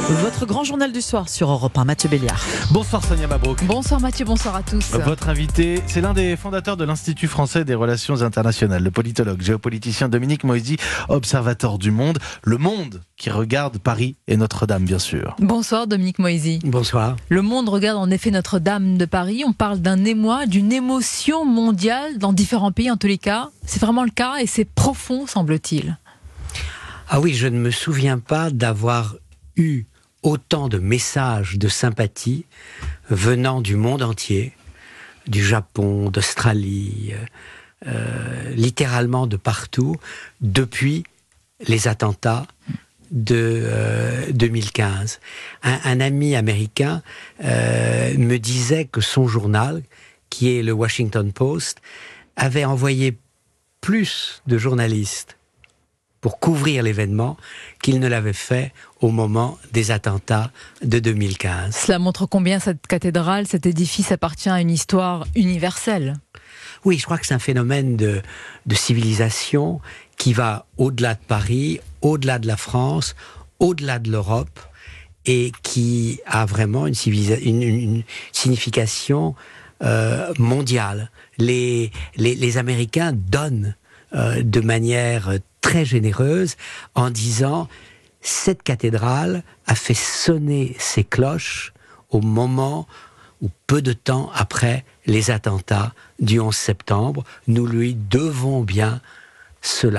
Votre grand journal du soir sur Europe 1, Mathieu Béliard. Bonsoir Sonia Mabrouk. Bonsoir Mathieu, bonsoir à tous. Votre invité, c'est l'un des fondateurs de l'Institut français des relations internationales, le politologue, géopoliticien Dominique Moïsi, observateur du monde. Le monde qui regarde Paris et Notre-Dame, bien sûr. Bonsoir Dominique Moïsi. Bonsoir. Le monde regarde en effet Notre-Dame de Paris. On parle d'un émoi, d'une émotion mondiale dans différents pays en tous les cas. C'est vraiment le cas et c'est profond, semble-t-il. Ah oui, je ne me souviens pas d'avoir eu autant de messages de sympathie venant du monde entier, du Japon, d'Australie, littéralement de partout, depuis les attentats de 2015. Un ami américain me disait que son journal, qui est le Washington Post, avait envoyé plus de journalistes pour couvrir l'événement qu'il ne l'avait fait au moment des attentats de 2015. Cela montre combien cette cathédrale, cet édifice appartient à une histoire universelle. Oui, je crois que c'est un phénomène de civilisation qui va au-delà de Paris, au-delà de la France, au-delà de l'Europe, et qui a vraiment une signification mondiale. Les Américains donnent de manière très généreuse en disant « Cette cathédrale a fait sonner ses cloches au moment ou peu de temps après les attentats du 11 septembre. Nous lui devons bien cela. »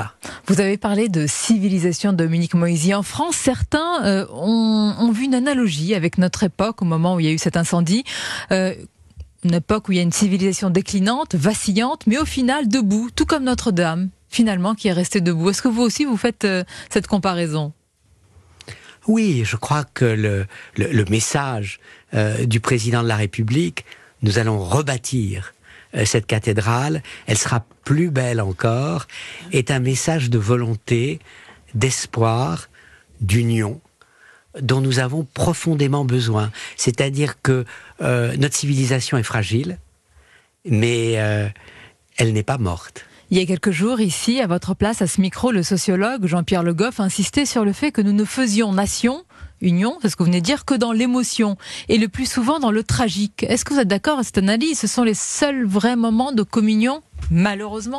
Vous avez parlé de civilisation, Dominique Moïsi. En France, certains ont vu une analogie avec notre époque au moment où il y a eu cet incendie. Une époque où il y a une civilisation déclinante, vacillante, mais au final debout, tout comme Notre-Dame, finalement, qui est restée debout. Est-ce que vous aussi, vous faites cette comparaison ? Oui, je crois que le message du président de la République, nous allons rebâtir cette cathédrale, elle sera plus belle encore, est un message de volonté, d'espoir, d'union, dont nous avons profondément besoin. C'est-à-dire que notre civilisation est fragile, mais elle n'est pas morte. Il y a quelques jours, ici, à votre place, à ce micro, le sociologue Jean-Pierre Le Goff insistait sur le fait que nous ne faisions nation, union, c'est ce que vous venez de dire, que dans l'émotion, et le plus souvent dans le tragique. Est-ce que vous êtes d'accord avec cette analyse ? Ce sont les seuls vrais moments de communion, malheureusement ?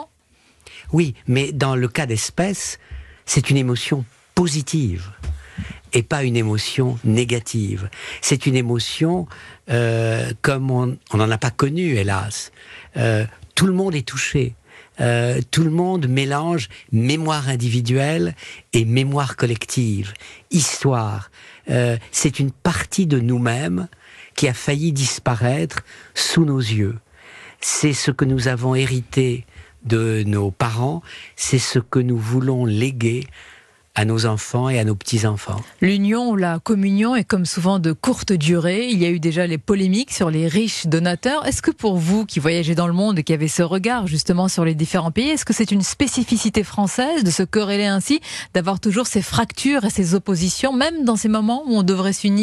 Oui, mais dans le cas d'espèce, c'est une émotion positive et pas une émotion négative. C'est une émotion comme on n'en a pas connu, hélas. Tout le monde est touché. Tout le monde mélange mémoire individuelle et mémoire collective, histoire. C'est une partie de nous-mêmes qui a failli disparaître sous nos yeux. C'est ce que nous avons hérité de nos parents, c'est ce que nous voulons léguer à nos enfants et à nos petits-enfants. L'union ou la communion est comme souvent de courte durée. Il y a eu déjà les polémiques sur les riches donateurs. Est-ce que pour vous, qui voyagez dans le monde et qui avez ce regard justement sur les différents pays, est-ce que c'est une spécificité française de se quereller ainsi, d'avoir toujours ces fractures et ces oppositions, même dans ces moments où on devrait s'unir ?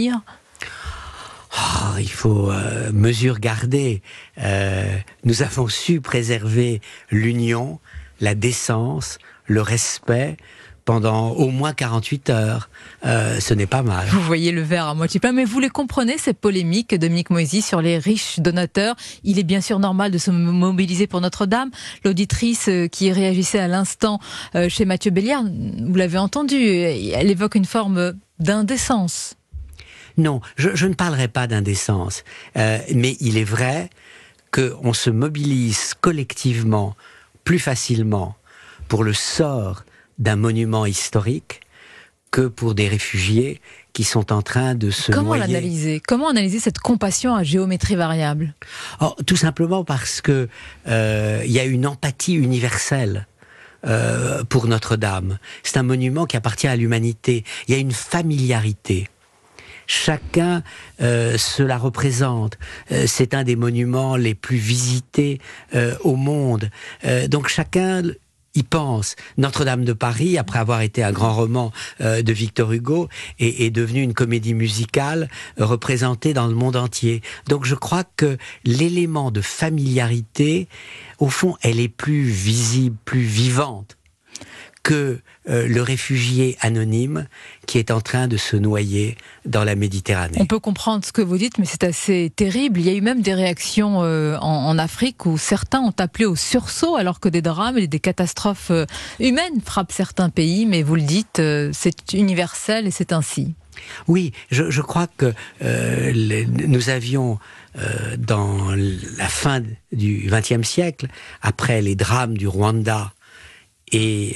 Il faut mesure garder. Nous avons su préserver l'union, la décence, le respect, pendant au moins 48 heures. Ce n'est pas mal. Vous voyez le verre à moitié plein, mais vous les comprenez, ces polémiques, Dominique Moïsi, sur les riches donateurs. Il est bien sûr normal de se mobiliser pour Notre-Dame. L'auditrice qui réagissait à l'instant chez Mathieu Béliard, vous l'avez entendu, elle évoque une forme d'indécence. Non, je ne parlerai pas d'indécence. Mais il est vrai qu'on se mobilise collectivement plus facilement pour le sort d'un monument historique que pour des réfugiés qui sont en train de se noyer. Comment analyser cette compassion à géométrie variable ? Tout simplement parce que il y a une empathie universelle pour Notre-Dame. C'est un monument qui appartient à l'humanité. Il y a une familiarité. Chacun se la représente. C'est un des monuments les plus visités au monde. Donc chacun y pense. Notre-Dame de Paris, après avoir été un grand roman de Victor Hugo, est devenue une comédie musicale représentée dans le monde entier. Donc je crois que l'élément de familiarité, au fond, elle est plus visible, plus vivante que le réfugié anonyme qui est en train de se noyer dans la Méditerranée. On peut comprendre ce que vous dites, mais c'est assez terrible. Il y a eu même des réactions en Afrique où certains ont appelé au sursaut alors que des drames et des catastrophes humaines frappent certains pays. Mais vous le dites, c'est universel et c'est ainsi. Oui, je crois que nous avions, dans la fin du XXe siècle, après les drames du Rwanda et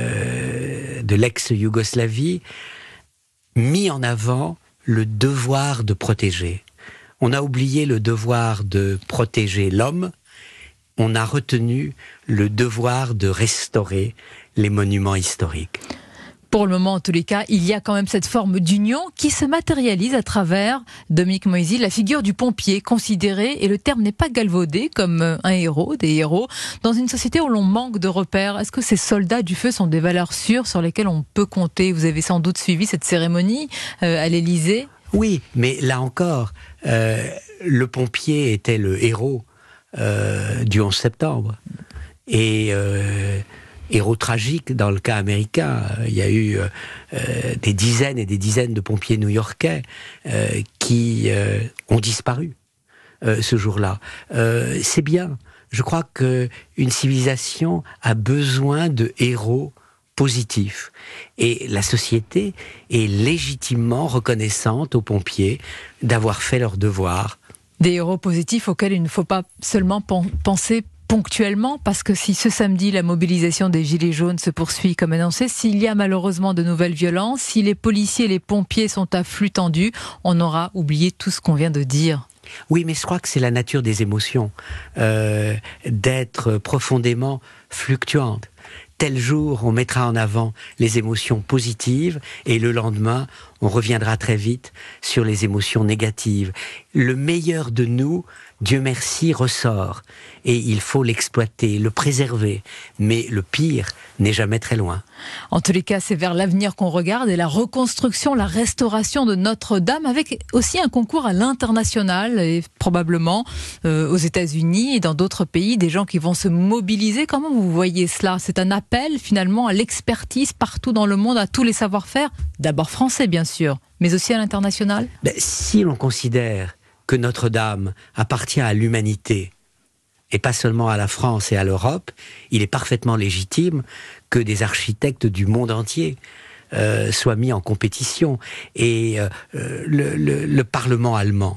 de l'ex-Yougoslavie, mis en avant le devoir de protéger. On a oublié le devoir de protéger l'homme, on a retenu le devoir de restaurer les monuments historiques. Pour le moment, en tous les cas, il y a quand même cette forme d'union qui se matérialise à travers, Dominique Moïsi, la figure du pompier, considéré, et le terme n'est pas galvaudé, comme un héros, des héros, dans une société où l'on manque de repères. Est-ce que ces soldats du feu sont des valeurs sûres sur lesquelles on peut compter? Vous avez sans doute suivi cette cérémonie à l'Élysée. Oui, mais là encore, le pompier était le héros du 11 septembre. Et héros tragique dans le cas américain. Il y a eu des dizaines et des dizaines de pompiers new-yorkais qui ont disparu ce jour-là. C'est bien. Je crois qu'une civilisation a besoin de héros positifs. Et la société est légitimement reconnaissante aux pompiers d'avoir fait leur devoir. Des héros positifs auxquels il ne faut pas seulement penser ponctuellement, parce que si ce samedi la mobilisation des Gilets jaunes se poursuit comme annoncé, s'il y a malheureusement de nouvelles violences, si les policiers et les pompiers sont à flux tendu, on aura oublié tout ce qu'on vient de dire. Oui, mais je crois que c'est la nature des émotions, d'être profondément fluctuantes. Tel jour, on mettra en avant les émotions positives et le lendemain, on reviendra très vite sur les émotions négatives. Le meilleur de nous, Dieu merci, ressort et il faut l'exploiter, le préserver. Mais le pire n'est jamais très loin. En tous les cas, c'est vers l'avenir qu'on regarde et la reconstruction, la restauration de Notre-Dame avec aussi un concours à l'international et probablement aux États-Unis et dans d'autres pays, des gens qui vont se mobiliser. Comment vous voyez cela? C'est un appel finalement à l'expertise partout dans le monde, à tous les savoir-faire, d'abord français bien sûr, mais aussi à l'international. Si l'on considère que Notre-Dame appartient à l'humanité et pas seulement à la France et à l'Europe, il est parfaitement légitime que des architectes du monde entier soient mis en compétition. Et le Parlement allemand,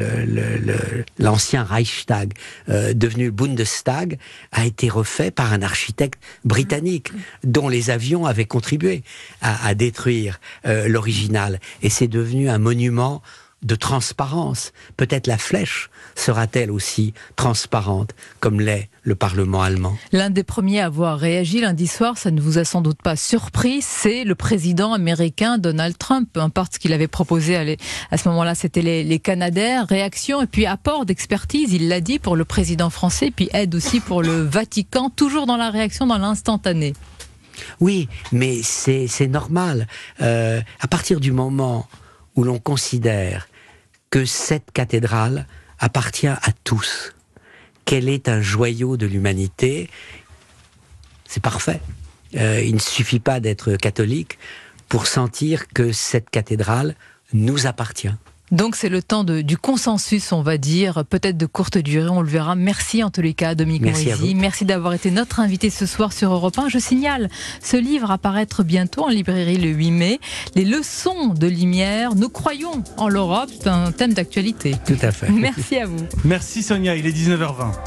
l'ancien Reichstag, devenu Bundestag, a été refait par un architecte britannique dont les avions avaient contribué à détruire l'original. Et c'est devenu un monument de transparence. Peut-être la flèche sera-t-elle aussi transparente, comme l'est le Parlement allemand. L'un des premiers à avoir réagi lundi soir, ça ne vous a sans doute pas surpris, c'est le président américain Donald Trump. Peu importe ce qu'il avait proposé à ce moment-là, c'était les Canadaires. Réaction et puis apport d'expertise, il l'a dit, pour le président français, puis aide aussi pour le Vatican, toujours dans la réaction, dans l'instantané. Oui, mais c'est normal. À partir du moment où l'on considère que cette cathédrale appartient à tous, qu'elle est un joyau de l'humanité, c'est parfait. Il ne suffit pas d'être catholique pour sentir que cette cathédrale nous appartient. Donc c'est le temps du consensus, on va dire, peut-être de courte durée, on le verra. Merci en tous les cas, Dominique Moïsi. Merci d'avoir été notre invité ce soir sur Europe 1. Je signale ce livre à paraître bientôt en librairie le 8 mai. Les leçons de lumière, nous croyons en l'Europe, c'est un thème d'actualité. Tout à fait. Merci à vous. Merci Sonia, il est 19h20.